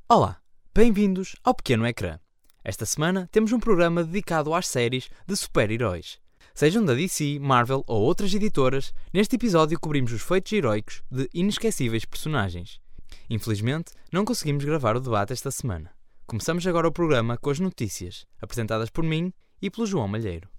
Olá, bem-vindos ao Pequeno Ecrã. Esta semana temos um programa dedicado às séries de super-heróis. Sejam da DC, Marvel ou outras editoras, neste episódio cobrimos os feitos heroicos de inesquecíveis personagens. Infelizmente, não conseguimos gravar o debate esta semana. Começamos agora o programa com as notícias, apresentadas por mim e pelo João Malheiro.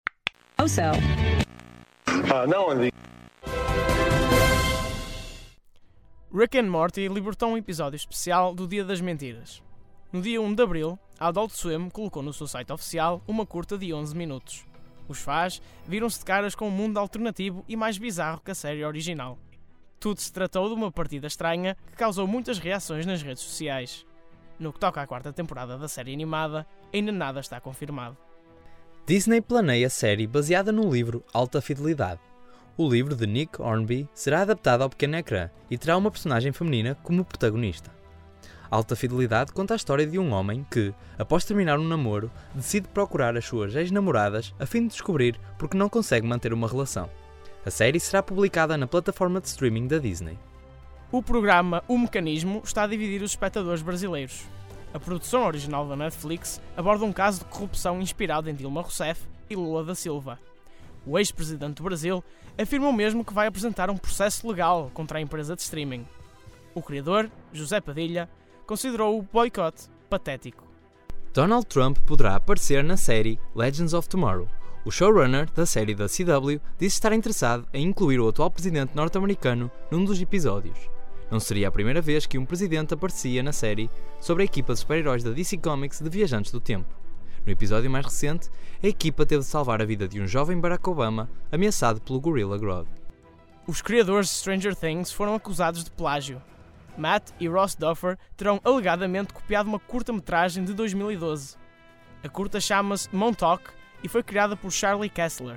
Rick and Morty libertou um episódio especial do Dia das Mentiras. No dia 1 de Abril, a Adult Swim colocou no seu site oficial uma curta de 11 minutos. Os fãs viram-se de caras com um mundo alternativo e mais bizarro que a série original. Tudo se tratou de uma partida estranha que causou muitas reações nas redes sociais. No que toca à quarta temporada da série animada, ainda nada está confirmado. Disney planeia série baseada no livro Alta Fidelidade. O livro de Nick Hornby será adaptado ao pequeno ecrã e terá uma personagem feminina como protagonista. Alta Fidelidade conta a história de um homem que, após terminar um namoro, decide procurar as suas ex-namoradas a fim de descobrir porque não consegue manter uma relação. A série será publicada na plataforma de streaming da Disney. O programa O Mecanismo está a dividir os espectadores brasileiros. A produção original da Netflix aborda um caso de corrupção inspirado em Dilma Rousseff e Lula da Silva. O ex-presidente do Brasil afirmou mesmo que vai apresentar um processo legal contra a empresa de streaming. O criador, José Padilha, considerou o boicote patético. Donald Trump poderá aparecer na série Legends of Tomorrow. O showrunner da série da CW disse estar interessado em incluir o atual presidente norte-americano num dos episódios. Não seria a primeira vez que um presidente aparecia na série sobre a equipa de super-heróis da DC Comics de Viajantes do Tempo. No episódio mais recente, a equipa teve de salvar a vida de um jovem Barack Obama ameaçado pelo Gorilla Grodd. Os criadores de Stranger Things foram acusados de plágio. Matt e Ross Duffer terão alegadamente copiado uma curta-metragem de 2012. A curta chama-se Montauk e foi criada por Charlie Kessler.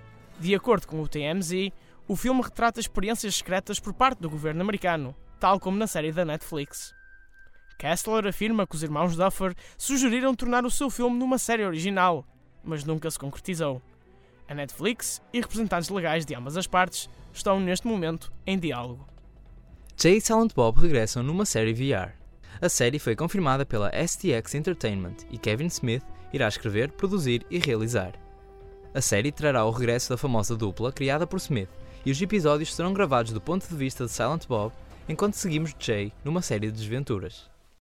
De acordo com o TMZ, o filme retrata experiências secretas por parte do governo americano, tal como na série da Netflix. Kessler afirma que os irmãos Duffer sugeriram tornar o seu filme numa série original, mas nunca se concretizou. A Netflix e representantes legais de ambas as partes estão neste momento em diálogo. Jay e Silent Bob regressam numa série VR. A série foi confirmada pela STX Entertainment e Kevin Smith irá escrever, produzir e realizar. A série trará o regresso da famosa dupla criada por Smith e os episódios serão gravados do ponto de vista de Silent Bob enquanto seguimos Jay numa série de desventuras.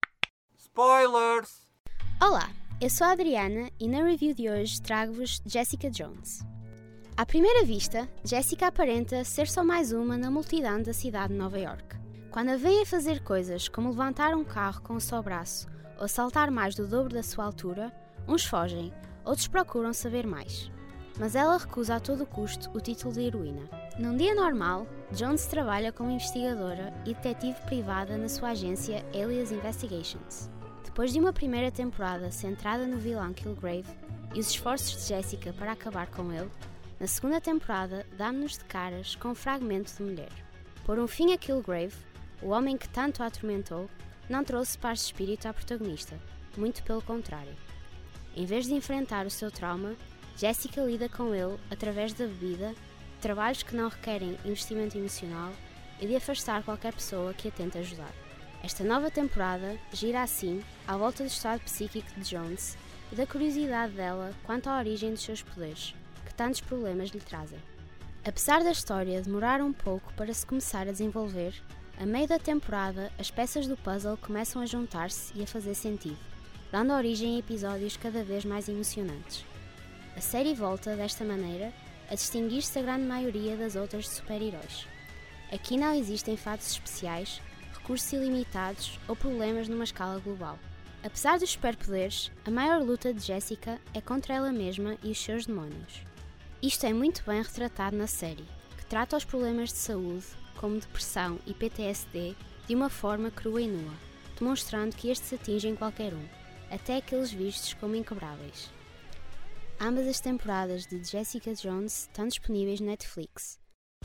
Spoilers! Olá, eu sou a Adriana e na review de hoje trago-vos Jessica Jones. À primeira vista, Jessica aparenta ser só mais uma na multidão da cidade de Nova York. Quando a veem fazer coisas como levantar um carro com o seu braço ou saltar mais do dobro da sua altura, uns fogem, outros procuram saber mais. Mas ela recusa a todo custo o título de heroína. Num dia normal, Jones trabalha como investigadora e detetive privada na sua agência Alias Investigations. Depois de uma primeira temporada centrada no vilão Kilgrave e os esforços de Jessica para acabar com ele, na segunda temporada dá-nos de caras com um fragmento de mulher. Por um fim a Kilgrave, o homem que tanto a atormentou, não trouxe paz de espírito à protagonista, muito pelo contrário. Em vez de enfrentar o seu trauma, Jessica lida com ele através da bebida, trabalhos que não requerem investimento emocional e de afastar qualquer pessoa que a tente ajudar. Esta nova temporada gira assim à volta do estado psíquico de Jones e da curiosidade dela quanto à origem dos seus poderes, que tantos problemas lhe trazem. Apesar da história demorar um pouco para se começar a desenvolver, a meio da temporada as peças do puzzle começam a juntar-se e a fazer sentido, dando origem a episódios cada vez mais emocionantes. A série volta, desta maneira, a distinguir-se da grande maioria das outras de super-heróis. Aqui não existem fatos especiais, recursos ilimitados ou problemas numa escala global. Apesar dos superpoderes, a maior luta de Jessica é contra ela mesma e os seus demónios. Isto é muito bem retratado na série, que trata os problemas de saúde, como depressão e PTSD, de uma forma crua e nua, demonstrando que estes atingem qualquer um, até aqueles vistos como inquebráveis. Ambas as temporadas de Jessica Jones estão disponíveis na Netflix.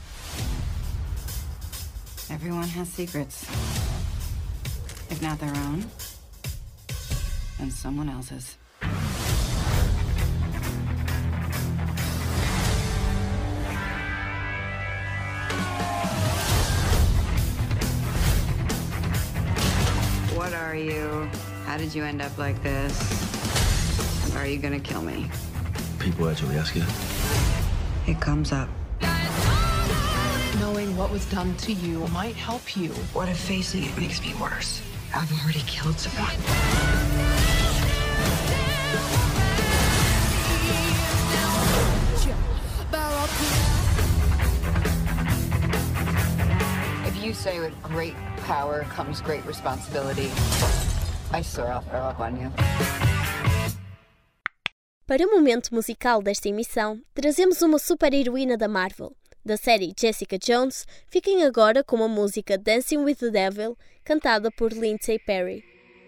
Everyone has secrets. If not their own, then someone else's. What are you? How did you end up like this? And are you gonna kill me? People actually ask you. It comes up. Knowing what was done to you might help you. What if facing it makes me worse? I've already killed someone. If you say with great power comes great responsibility, I swear I'll throw up on you. Para o momento musical desta emissão, trazemos uma super-heroína da Marvel. Da série Jessica Jones, fiquem agora com a música Dancing with the Devil, cantada por Lindsay Perry.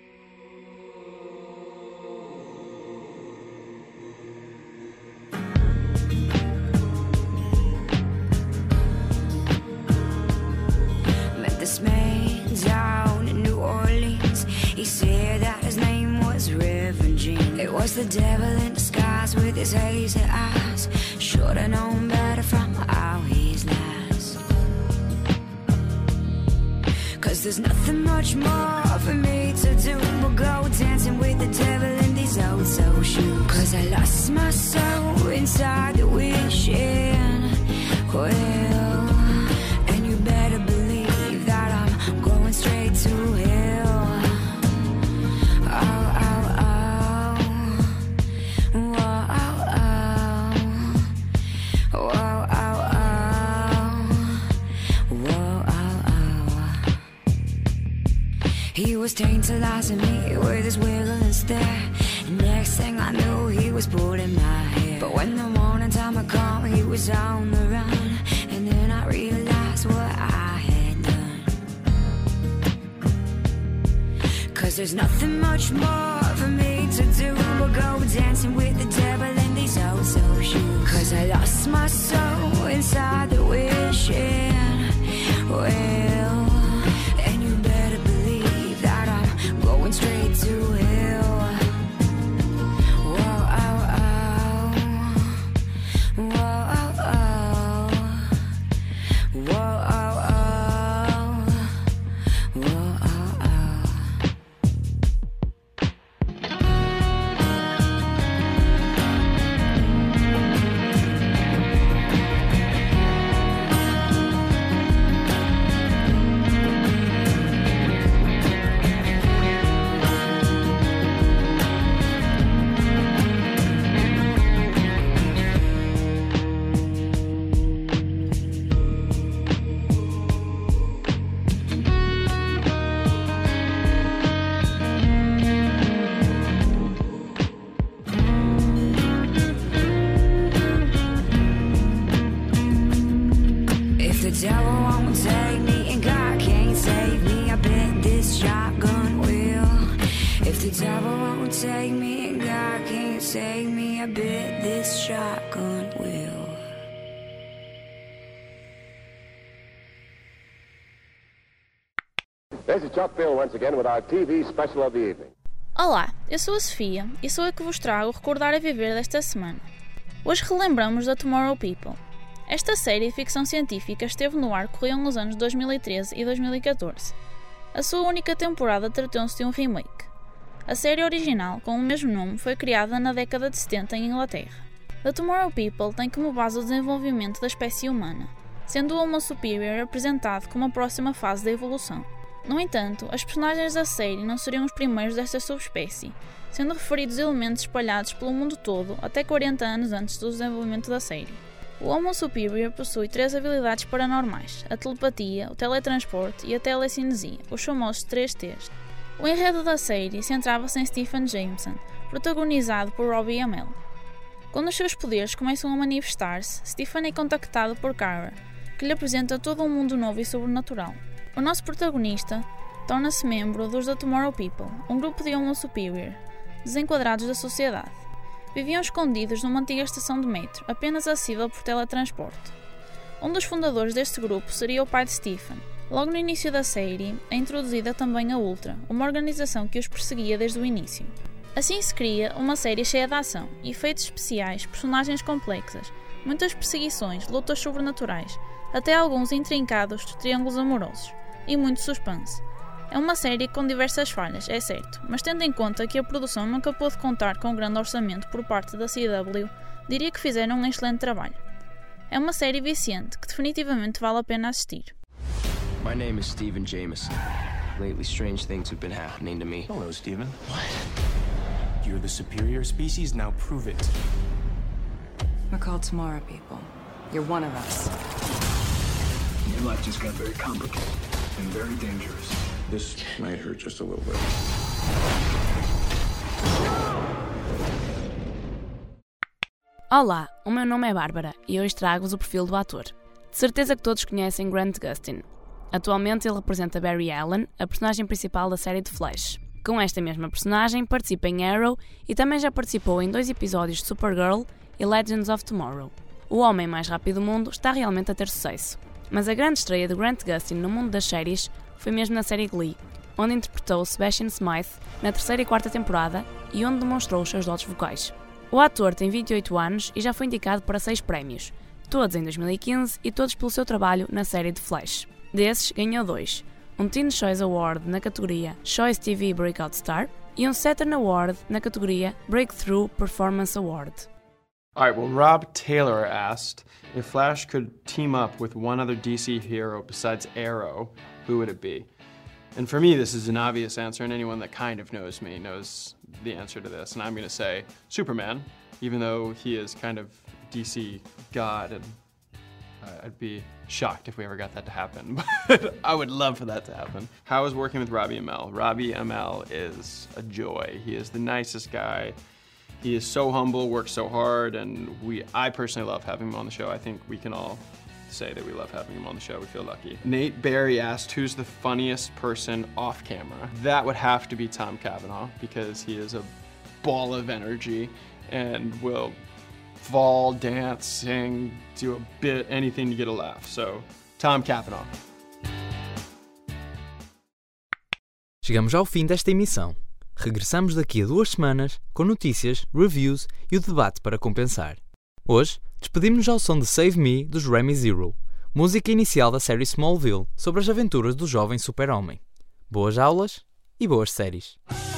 Met this man down in New Orleans. He said that his name was Reverend Jean. It was the devil in disguise with his hazy eyes. Should've known better from how he's lies. 'Cause there's nothing much more for me to do but go dancing with the devil in these old toe shoes. 'Cause I lost my soul inside the wishing well, and you better believe that I'm going straight to hell. Oh, oh, oh. Whoa, oh, oh. Whoa, oh, oh. Whoa, oh, oh. He was tantalizing me with his wiggle and stare. Next thing I knew, he was pulling my hair. But when the morning time had come, he was on the run. And then I realized what I had done. 'Cause there's nothing much more for me to do but go dancing with the devil in these old toe shoes. 'Cause I lost my soul inside the wishing well, and you better believe that I'm going straight to hell. Whoa, oh, oh. Whoa, oh, oh. Whoa, oh, oh. Whoa, oh, oh. If the devil won't take me and God can't save me, I bet this shotgun will. If the devil won't take me and God can't save me, I bet this shotgun will. This is Chuck Bill once again with our TV special of the evening. Olá, eu sou a Sofia e sou eu que vos trago o Recordar a Viver desta semana. Hoje relembramos da Tomorrow People. Esta série de ficção científica esteve no ar corriam nos anos 2013 e 2014. A sua única temporada tratou-se de um remake. A série original, com o mesmo nome, foi criada na década de 70 em Inglaterra. The Tomorrow People tem como base o desenvolvimento da espécie humana, sendo o Homo Superior apresentado como a próxima fase da evolução. No entanto, as personagens da série não seriam os primeiros desta subespécie, sendo referidos elementos espalhados pelo mundo todo até 40 anos antes do desenvolvimento da série. O Homo Superior possui 3 habilidades paranormais: a telepatia, o teletransporte e a telecinesia, os famosos 3Ts. O enredo da série centrava-se em Stephen Jameson, protagonizado por Robbie Amell. Quando os seus poderes começam a manifestar-se, Stephen é contactado por Kara, que lhe apresenta todo um mundo novo e sobrenatural. O nosso protagonista torna-se membro dos The Tomorrow People, um grupo de Homo Superior, desenquadrados da sociedade. Viviam escondidos numa antiga estação de metro, apenas acessível por teletransporte. Um dos fundadores deste grupo seria o pai de Stephen. Logo no início da série, é introduzida também a Ultra, uma organização que os perseguia desde o início. Assim se cria uma série cheia de ação, efeitos especiais, personagens complexas, muitas perseguições, lutas sobrenaturais, até alguns intrincados triângulos amorosos, e muito suspense. É uma série com diversas falhas, é certo, mas tendo em conta que a produção nunca pôde contar com um grande orçamento por parte da CW, diria que fizeram um excelente trabalho. É uma série viciante que definitivamente vale a pena assistir. My name is Stephen Jameson. Lately, strange things have been happening to me. Hello, Stephen. What? You're the superior species, now prove it. We're called Tomorrow People. You're one of us. Your life just got very complicated and very dangerous. This might hurt just a little bit. Olá, o meu nome é Bárbara e hoje trago-vos o perfil do ator. De certeza que todos conhecem Grant Gustin. Atualmente ele representa Barry Allen, a personagem principal da série The Flash. Com esta mesma personagem participa em Arrow e também já participou em 2 episódios de Supergirl e Legends of Tomorrow. O homem mais rápido do mundo está realmente a ter sucesso. Mas a grande estreia de Grant Gustin no mundo das séries foi mesmo na série Glee, onde interpretou Sebastian Smythe na 3ª e 4ª temporada e onde demonstrou os seus dotes vocais. O ator tem 28 anos e já foi indicado para 6 prémios, todos em 2015 e todos pelo seu trabalho na série The Flash. Desses, ganhou 2, um Teen Choice Award na categoria Choice TV Breakout Star e um Saturn Award na categoria Breakthrough Performance Award. Alright, well, Rob Taylor asked if Flash could team up with one other DC hero besides Arrow, who would it be? And for me, this is an obvious answer, and anyone that kind of knows me knows the answer to this. And I'm going to say Superman, even though he is kind of DC God, and I'd be shocked if we ever got that to happen, but I would love for that to happen. How is working with Robbie Amell? Robbie Amell is a joy. He is the nicest guy. He is so humble, works so hard, and I personally love having him on the show. I think we can all say that we love having him on the show. We feel lucky. Nate Barry asked who's the funniest person off camera. That would have to be Tom Cavanaugh because he is a ball of energy and will fall, dance, sing, do a bit, anything to get a laugh. So, Tom Cavanaugh. Chegamos ao fim desta emissão. Regressamos daqui a 2 semanas com notícias, reviews e o debate para compensar. Hoje, despedimos-nos ao som de Save Me dos Remy Zero, música inicial da série Smallville sobre as aventuras do jovem super-homem. Boas aulas e boas séries.